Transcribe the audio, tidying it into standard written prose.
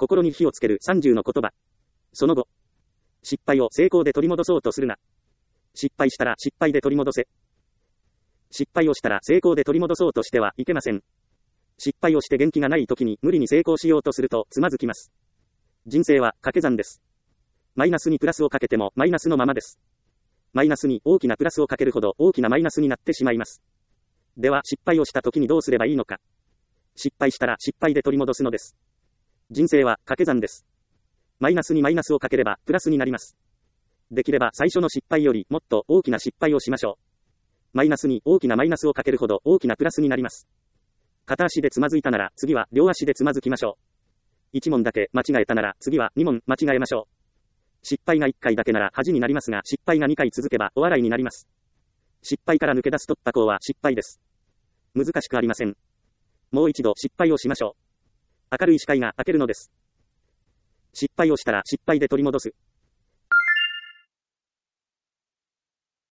心に火をつける30の言葉。その後、失敗を成功で取り戻そうとするな。失敗したら失敗で取り戻せ。失敗をしたら成功で取り戻そうとしてはいけません。失敗をして元気がない時に無理に成功しようとするとつまずきます。人生は掛け算です。マイナスにプラスをかけてもマイナスのままです。マイナスに大きなプラスをかけるほど大きなマイナスになってしまいます。では失敗をした時にどうすればいいのか。失敗したら失敗で取り戻すのです。人生は掛け算です。マイナスにマイナスをかければプラスになります。できれば最初の失敗よりもっと大きな失敗をしましょう。マイナスに大きなマイナスをかけるほど大きなプラスになります。片足でつまずいたなら次は両足でつまずきましょう。1問だけ間違えたなら次は2問間違えましょう。失敗が1回だけなら恥になりますが失敗が2回続けばお笑いになります。失敗から抜け出す突破口は失敗です。難しくありません。もう一度失敗をしましょう。明るい視界が明けるのです。失敗をしたら失敗で取り戻す。